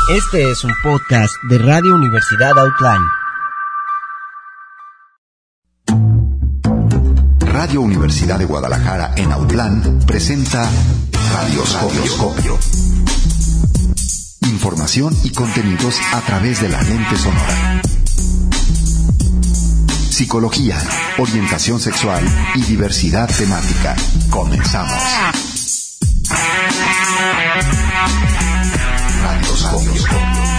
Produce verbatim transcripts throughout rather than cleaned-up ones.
Este es un podcast de Radio Universidad Outline. Radio Universidad de Guadalajara en Autlán presenta Radioscopio. Información y contenidos a través de la lente sonora. Psicología, orientación sexual y diversidad temática. Comenzamos. Radioscopio.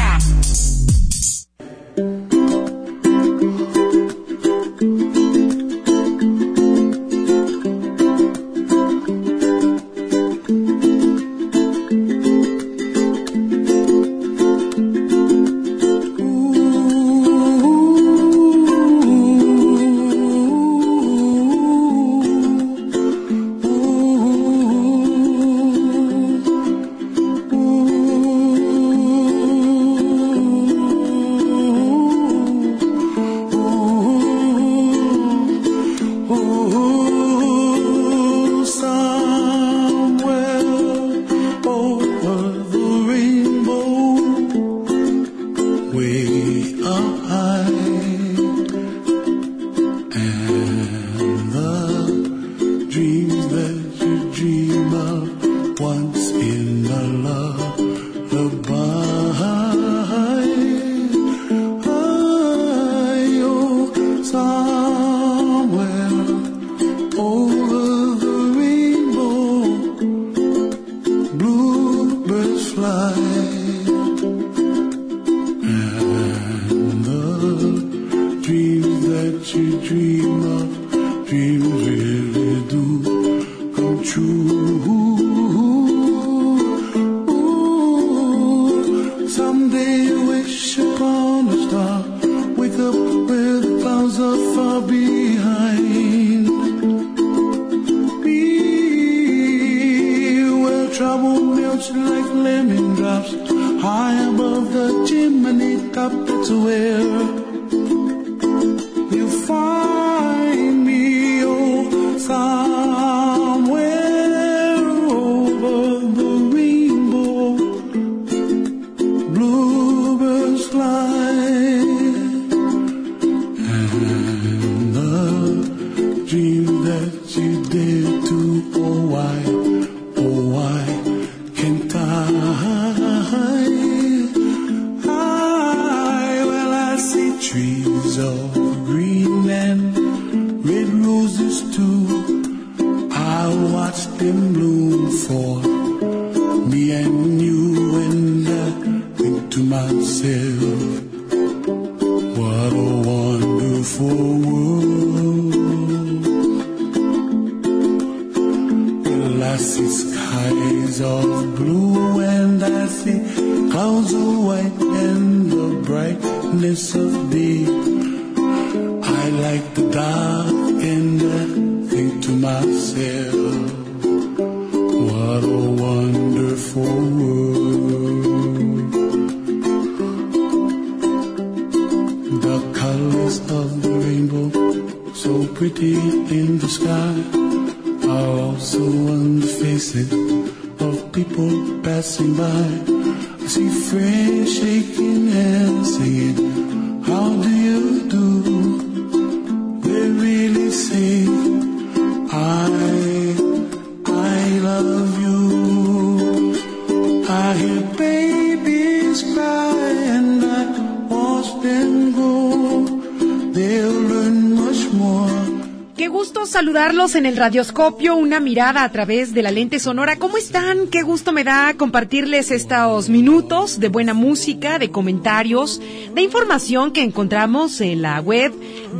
Saludarlos en el Radioscopio, una mirada a través de la lente sonora. ¿Cómo están? Qué gusto me da compartirles estos minutos de buena música, de comentarios, de información que encontramos en la web,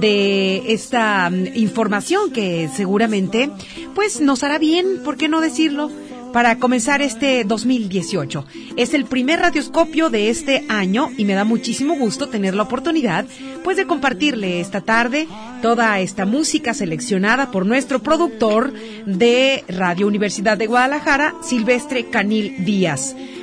de esta información que seguramente pues nos hará bien, ¿por qué no decirlo?, para comenzar este dos mil dieciocho. Es el primer Radioscopio de este año y me da muchísimo gusto tener la oportunidad pues de compartirle esta tarde toda esta música seleccionada por nuestro productor de Radio Universidad de Guadalajara, Silvestre Canil Díaz.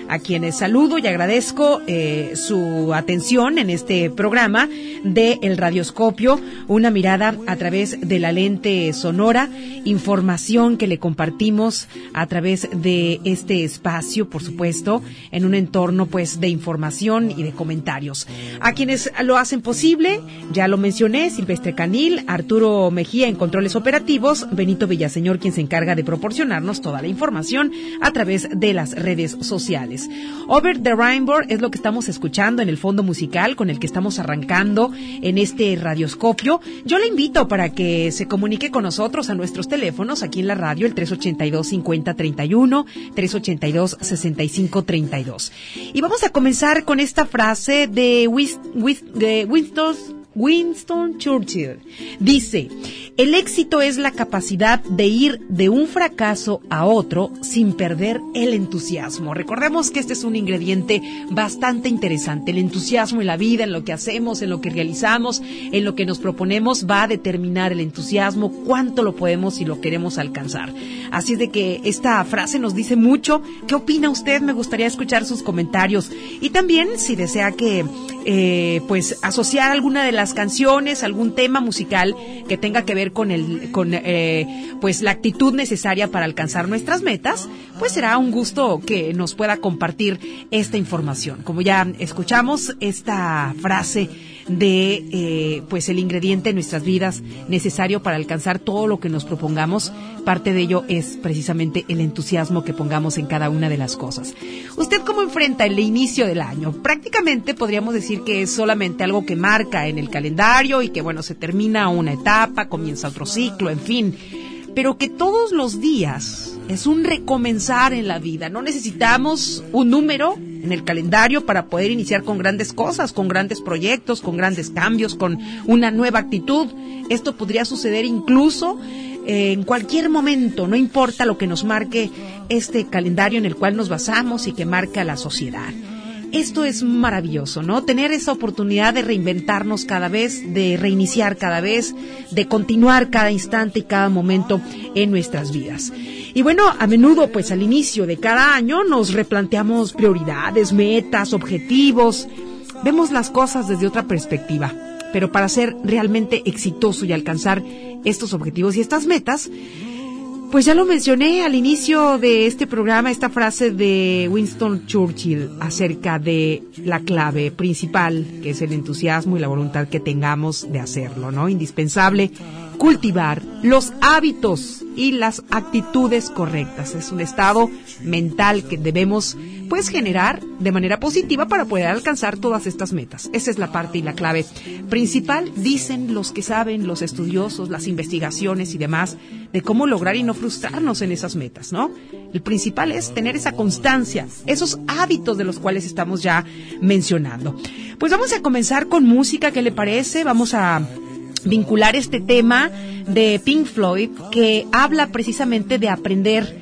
a quienes saludo y agradezco eh, su atención en este programa de El Radioscopio, una mirada a través de la lente sonora, información que le compartimos a través de este espacio, por supuesto, en un entorno pues de información y de comentarios. A quienes lo hacen posible, ya lo mencioné, Silvestre Canil, Arturo Mejía en controles operativos, Benito Villaseñor quien se encarga de proporcionarnos toda la información a través de las redes sociales. Over the Rainbow es lo que estamos escuchando en el fondo musical con el que estamos arrancando en este radioscopio. Yo le invito para que se comunique con nosotros a nuestros teléfonos aquí en la radio, el tres ochenta y dos, cincuenta, treinta y uno, tres ochenta y dos, sesenta y cinco, treinta y dos. Y vamos a comenzar con esta frase de, Wis, Wis, de Winston, Winston Churchill. Dice: el éxito es la capacidad de ir de un fracaso a otro sin perder el entusiasmo. Recordemos que este es un ingrediente bastante interesante. El entusiasmo en la vida, en lo que hacemos, en lo que realizamos, en lo que nos proponemos, va a determinar el entusiasmo, cuánto lo podemos y lo queremos alcanzar. Así es de que esta frase nos dice mucho. ¿Qué opina usted? Me gustaría escuchar sus comentarios. Y también, si desea que, eh, pues, asociar alguna de las canciones, algún tema musical que tenga que ver con el, con, eh, pues la actitud necesaria para alcanzar nuestras metas, pues será un gusto que nos pueda compartir esta información. Como ya escuchamos, esta frase de, eh, pues el ingrediente en nuestras vidas necesario para alcanzar todo lo que nos propongamos, parte de ello es precisamente el entusiasmo que pongamos en cada una de las cosas. ¿Usted cómo enfrenta el inicio del año? Prácticamente podríamos decir que es solamente algo que marca en el calendario y que, bueno, se termina una etapa, comienza otro ciclo, en fin, pero que todos los días es un recomenzar en la vida. No necesitamos un número en el calendario para poder iniciar con grandes cosas, con grandes proyectos, con grandes cambios, con una nueva actitud. Esto podría suceder incluso eh, en cualquier momento, no importa lo que nos marque este calendario en el cual nos basamos y que marca la sociedad. Esto es maravilloso, ¿no? Tener esa oportunidad de reinventarnos cada vez, de reiniciar cada vez, de continuar cada instante y cada momento en nuestras vidas. Y bueno, a menudo, pues al inicio de cada año nos replanteamos prioridades, metas, objetivos. Vemos las cosas desde otra perspectiva. Pero para ser realmente exitoso y alcanzar estos objetivos y estas metas, pues ya lo mencioné al inicio de este programa, esta frase de Winston Churchill acerca de la clave principal, que es el entusiasmo y la voluntad que tengamos de hacerlo, ¿no? Indispensable cultivar los hábitos y las actitudes correctas. Es un estado mental que debemos, pues, generar de manera positiva para poder alcanzar todas estas metas. Esa es la parte y la clave principal, dicen los que saben, los estudiosos, las investigaciones y demás, de cómo lograr y no frustrarnos en esas metas, ¿no? El principal es tener esa constancia, esos hábitos de los cuales estamos ya mencionando. Pues vamos a comenzar con música, ¿qué le parece? Vamos a vincular este tema de Pink Floyd, que habla precisamente de aprender,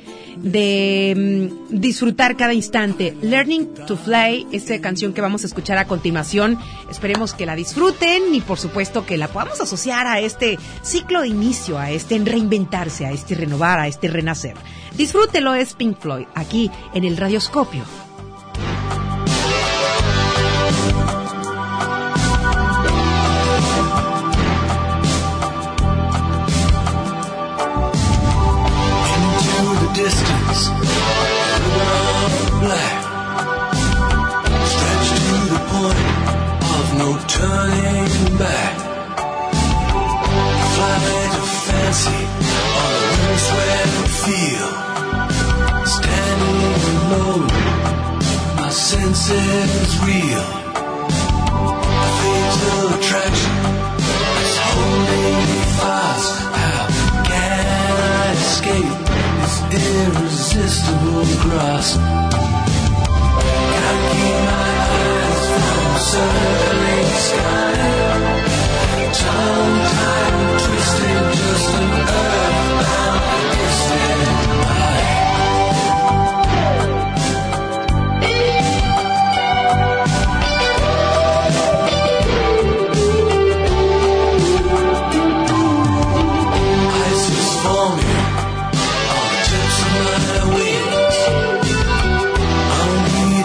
de um, disfrutar cada instante. Learning to Fly, esta canción que vamos a escuchar a continuación, esperemos que la disfruten y por supuesto que la podamos asociar a este ciclo de inicio, a este reinventarse, a este renovar, a este renacer. Disfrútelo, es Pink Floyd, aquí en el Radioscopio. Distance, black, stretched to the point of no turning back. Flight of fancy on a windswept field, standing alone, my senses reel. A fatal attraction is holding me fast. How can I escape irresistible grasp? Can I keep my eyes from circling sky? Tongue-tied, twisted, just an earthbound distant eye. Ice is forming on the tips of my wings.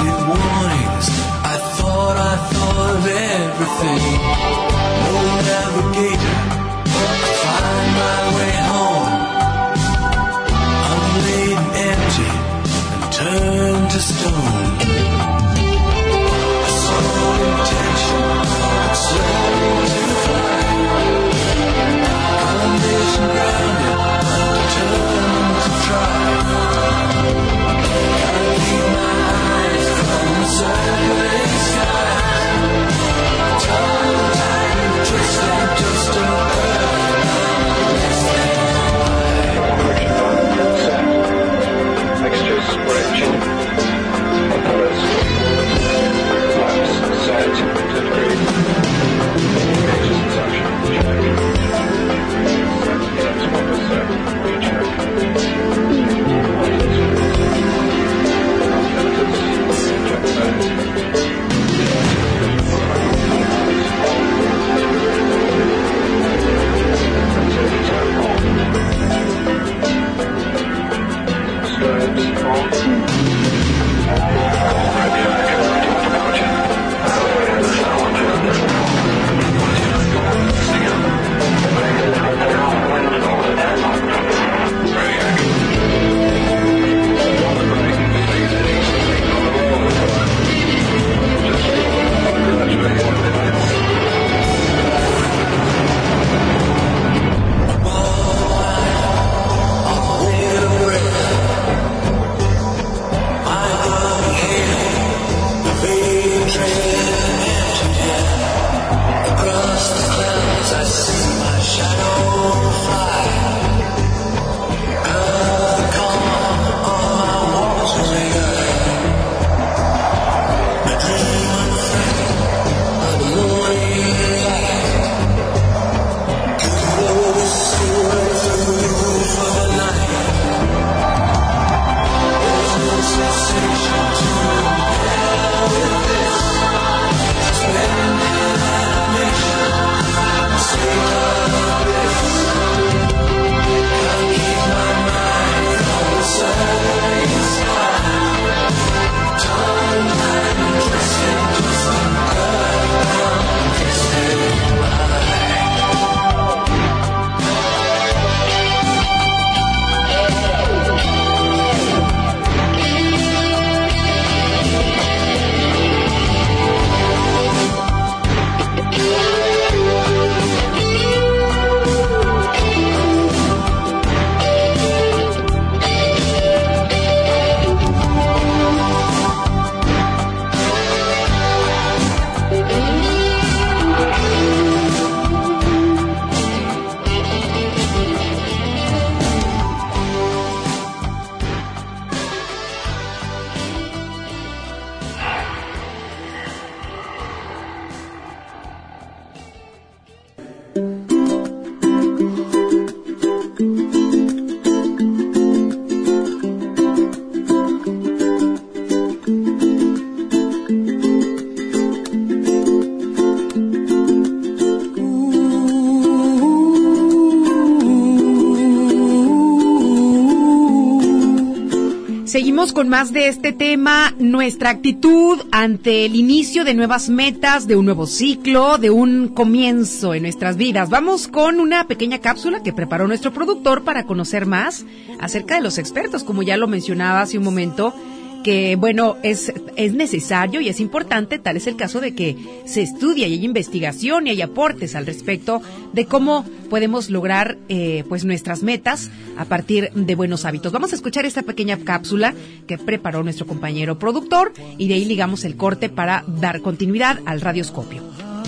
Seguimos con más de este tema, nuestra actitud ante el inicio de nuevas metas, de un nuevo ciclo, de un comienzo en nuestras vidas. Vamos con una pequeña cápsula que preparó nuestro productor para conocer más acerca de los expertos, como ya lo mencionaba hace un momento, que bueno, es, es necesario y es importante, tal es el caso de que se estudie y hay investigación y hay aportes al respecto de cómo podemos lograr eh, pues nuestras metas a partir de buenos hábitos. Vamos a escuchar esta pequeña cápsula que preparó nuestro compañero productor y de ahí ligamos el corte para dar continuidad al radioscopio.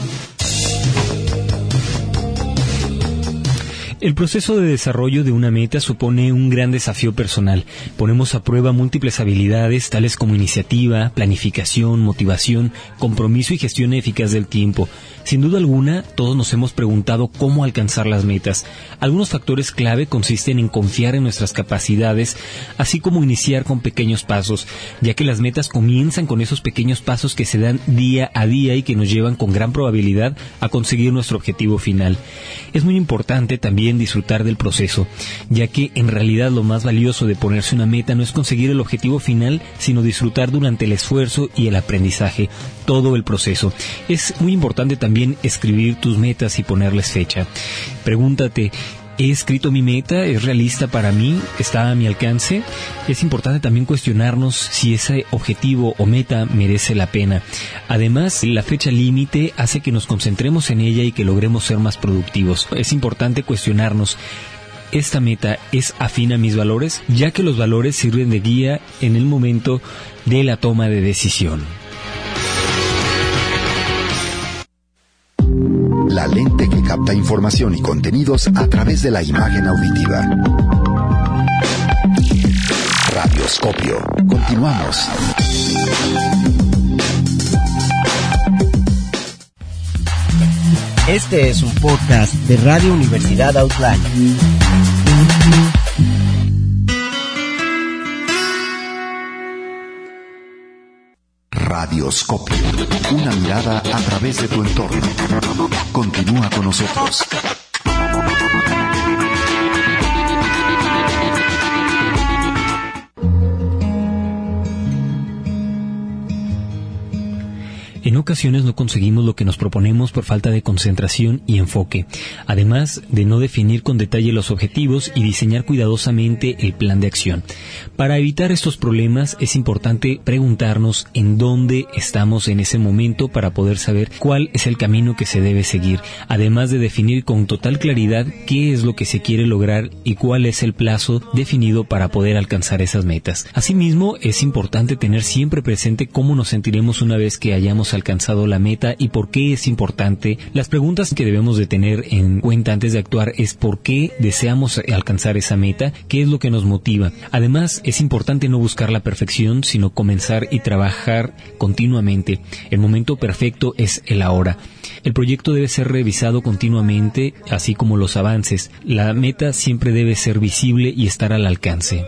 El proceso de desarrollo de una meta supone un gran desafío personal. Ponemos a prueba múltiples habilidades, tales como iniciativa, planificación, motivación, compromiso y gestión eficaz del tiempo. Sin duda alguna, todos nos hemos preguntado cómo alcanzar las metas. Algunos factores clave consisten en confiar en nuestras capacidades, así como iniciar con pequeños pasos, ya que las metas comienzan con esos pequeños pasos que se dan día a día y que nos llevan con gran probabilidad a conseguir nuestro objetivo final. Es muy importante también disfrutar del proceso, ya que en realidad lo más valioso de ponerse una meta no es conseguir el objetivo final, sino disfrutar durante el esfuerzo y el aprendizaje, todo el proceso. Es muy importante también escribir tus metas y ponerles fecha. Pregúntate, ¿he escrito mi meta? ¿Es realista para mí? ¿Está a mi alcance? Es importante también cuestionarnos si ese objetivo o meta merece la pena. Además, la fecha límite hace que nos concentremos en ella y que logremos ser más productivos. Es importante cuestionarnos, ¿esta meta es afín a mis valores? Ya que los valores sirven de guía en el momento de la toma de decisión. La lente que capta información y contenidos a través de la imagen auditiva. Radioscopio. Continuamos. Este es un podcast de Radio Universidad Outline. Radioscopio. Una mirada a través de tu entorno. Continúa con nosotros. En ocasiones no conseguimos lo que nos proponemos por falta de concentración y enfoque, además de no definir con detalle los objetivos y diseñar cuidadosamente el plan de acción. Para evitar estos problemas es importante preguntarnos en dónde estamos en ese momento para poder saber cuál es el camino que se debe seguir, además de definir con total claridad qué es lo que se quiere lograr y cuál es el plazo definido para poder alcanzar esas metas. Asimismo, es importante tener siempre presente cómo nos sentiremos una vez que hayamos alcanzado la meta y por qué es importante. Las preguntas que debemos de tener en cuenta antes de actuar es por qué deseamos alcanzar esa meta, qué es lo que nos motiva. Además, es importante no buscar la perfección, sino comenzar y trabajar continuamente. El momento perfecto es el ahora. El proyecto debe ser revisado continuamente, así como los avances. La meta siempre debe ser visible y estar al alcance.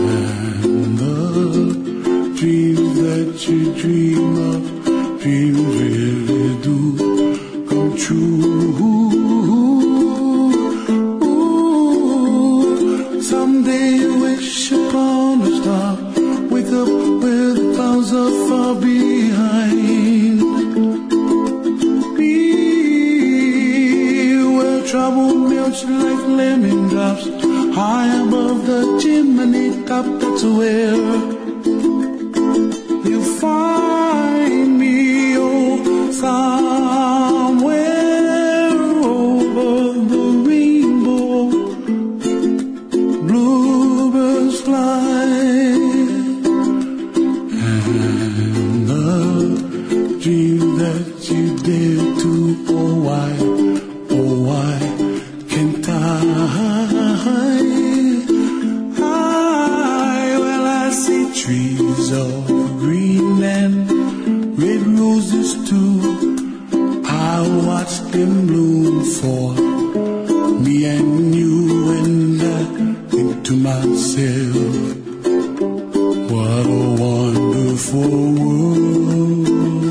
And the dreams that you dream of, dreams really do come true. Ooh, someday you wish upon a star, wake up where the clouds are far behind. Be where trouble melts like lemon drops, high above the chimney top. That's where you find me, oh, somewhere over the rainbow. Bluebirds fly, and the dream that you dare to, oh why, oh why can't I? I, well I see trees of green and red roses too. I watch them bloom for me and you, and I think to myself, what a wonderful world.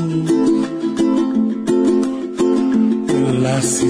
Well, I see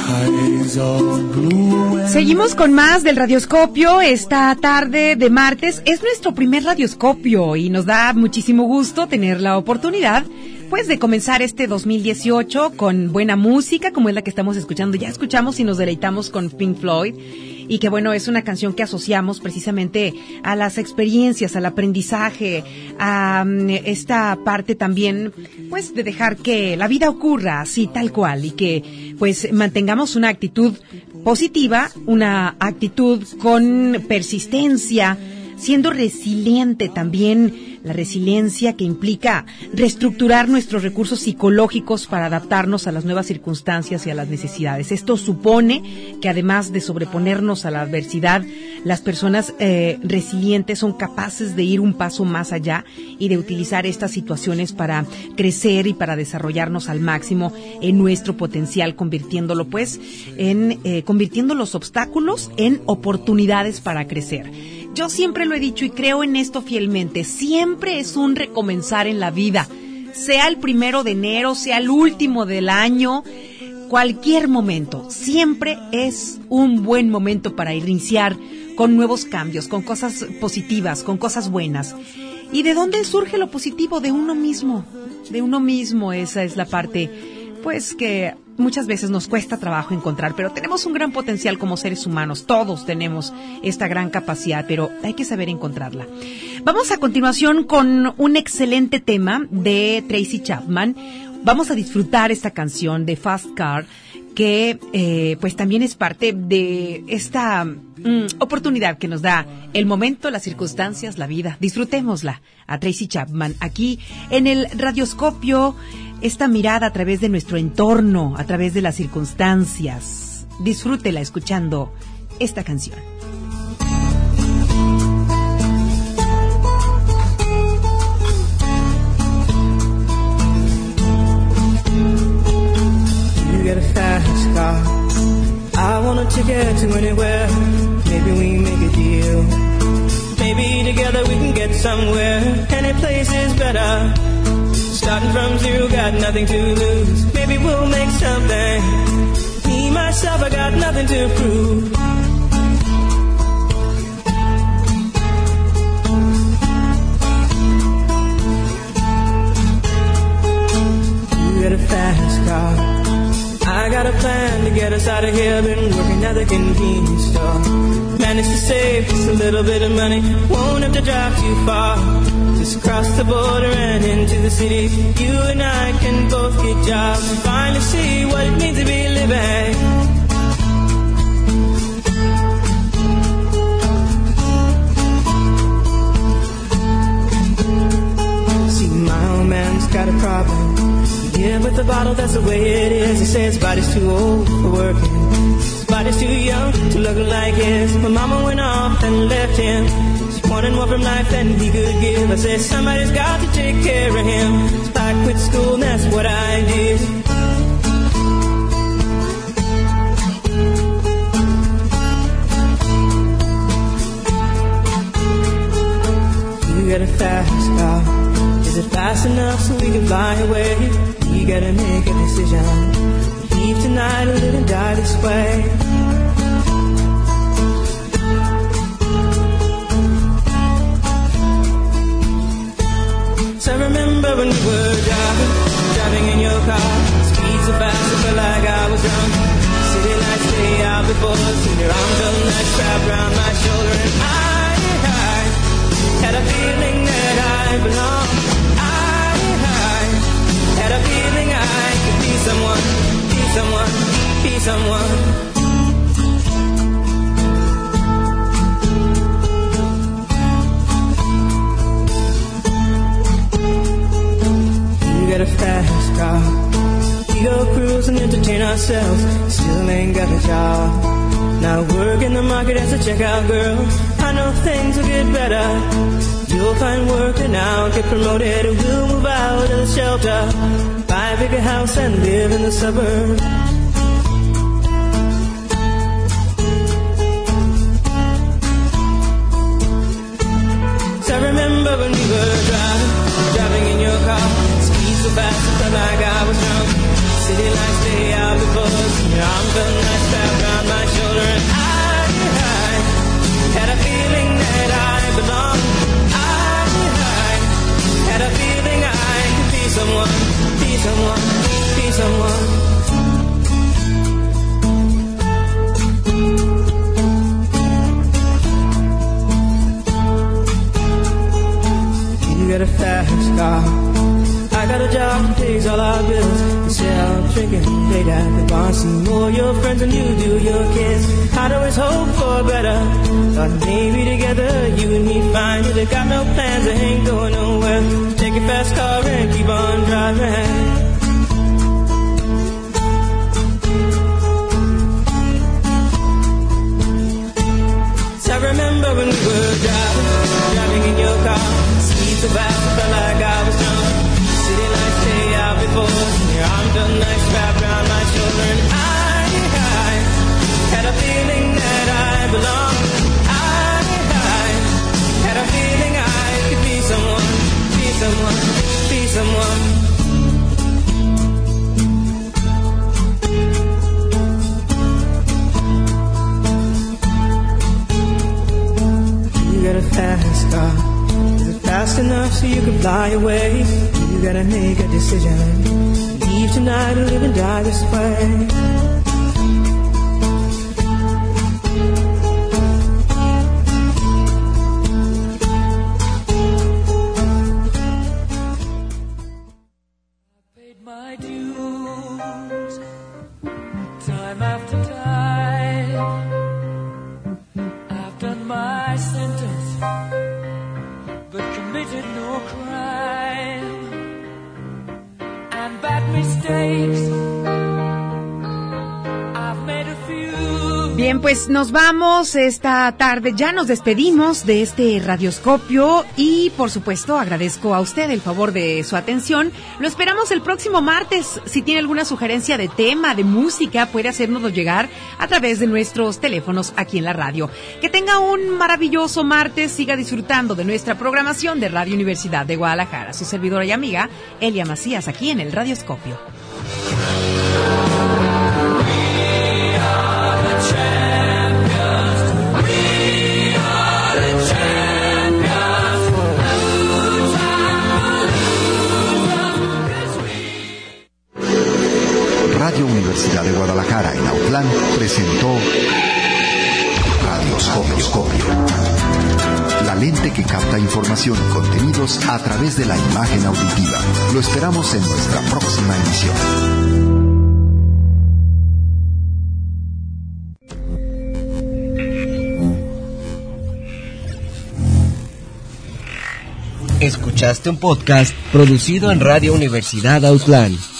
skies of blue and Seguimos con más del Radioscopio esta tarde de martes. Es nuestro primer Radioscopio y nos da muchísimo gusto tener la oportunidad pues de comenzar este dos mil dieciocho con buena música como es la que estamos escuchando. Ya escuchamos y nos deleitamos con Pink Floyd, y que bueno, es una canción que asociamos precisamente a las experiencias, al aprendizaje, a um, esta parte también pues de dejar que la vida ocurra así tal cual, y que pues mantengamos una actitud positiva, una actitud con persistencia, siendo resiliente también, la resiliencia que implica reestructurar nuestros recursos psicológicos para adaptarnos a las nuevas circunstancias y a las necesidades. Esto supone que además de sobreponernos a la adversidad, las personas eh, resilientes son capaces de ir un paso más allá y de utilizar estas situaciones para crecer y para desarrollarnos al máximo en nuestro potencial, convirtiéndolo pues en eh, convirtiendo los obstáculos en oportunidades para crecer. Yo siempre lo he dicho y creo en esto fielmente, siempre es un recomenzar en la vida, sea el primero de enero, sea el último del año, cualquier momento, siempre es un buen momento para iniciar con nuevos cambios, con cosas positivas, con cosas buenas. ¿Y de dónde surge lo positivo? De uno mismo, de uno mismo, esa es la parte pues que muchas veces nos cuesta trabajo encontrar, pero tenemos un gran potencial como seres humanos, todos tenemos esta gran capacidad, pero hay que saber encontrarla. Vamos a continuación con un excelente tema de Tracy Chapman. Vamos a disfrutar esta canción de Fast Car, que eh, pues también es parte de esta mm, oportunidad que nos da el momento, las circunstancias, la vida. Disfrutémosla a Tracy Chapman aquí en el Radioscopio, esta mirada a través de nuestro entorno, a través de las circunstancias. Disfrútela escuchando esta canción. You get a fast car, I want a ticket to anywhere. Maybe we make a deal. Maybe together we can get somewhere. Any place is better. Starting from zero, got nothing to lose. Maybe we'll make something. Me, myself, I got nothing to prove. You got a fast car, I got a plan to get us out of here. Been working at the convenience store. Managed to save just a little bit of money. Won't have to drive too far. Just cross the border and into the city. You and I can both get jobs and finally see what it means to be living. See, my old man's got a problem. Yeah, with the bottle, that's the way it is. He says his body's too old for working. His body's too young to look like his. My mama went off and left him. She wanted more from life than he could give. I said, somebody's got to take care of him. So I quit school and that's what I did. got a fast car. Is it fast enough so we can fly away? We gotta make a decision. Leave tonight or live and die this way. So I remember when we were driving, driving in your car. Speed so fast I felt like I was drunk. City lights lay out before us, and your arm felt nice wrapped around my shoulder. And I, I had a feeling that I belonged. I, I had a feeling I could be someone, be someone, be someone. We got a fast car. We go cruise and entertain ourselves. Still ain't got a job. Now work in the market as a checkout girl. I know things will get better. You'll find work and I'll get promoted. And we'll move out of the shelter, buy a bigger house and live in the suburbs. So I remember when we were driving, driving in your car. Speed so fast I felt like I was drunk. City lights lay out before us, and your arm felt nice wrapped around my shoulder. And I, I had a feeling that I belonged. I, I had a feeling I could be someone, be someone, be someone. You got a fast car. I got a job that pays all our bills. Instead of drinking late at the bar, see more your friends than you do your kids. I'd always hope for better. Thought maybe together you and me find it. I got no plans, I ain't going nowhere. Take your fast car and keep on driving. So I remember when we were driving, driving in your car. Speed so fast I felt like I was drunk. City lights stay out before us, and your arm felt nice wrapped around my shoulder. And I, I had a feeling that I belonged. I, I had a feeling I could be someone, be someone, be someone. You got a fast car. Is it fast enough so you can fly away? You gotta make a decision. Leave tonight or live and die this way. I paid my dues, time after time. I've done my sentence, but committed no crime. And bad mistakes, I've made a few. Bien, pues nos vamos esta tarde, ya nos despedimos de este radioscopio y por supuesto agradezco a usted el favor de su atención. Lo esperamos el próximo martes. Si tiene alguna sugerencia de tema, de música, puede hacérnoslo llegar a través de nuestros teléfonos aquí en la radio. Que tenga un maravilloso martes, siga disfrutando de nuestra programación de Radio Universidad de Guadalajara. Su servidora y amiga Elia Macías, aquí en el Radioscopio. Radio Universidad de Guadalajara en Autlán presentó Radioscopio. La lente que capta información y contenidos a través de la imagen auditiva. Lo esperamos en nuestra próxima emisión. Escuchaste un podcast producido en Radio Universidad Autlán.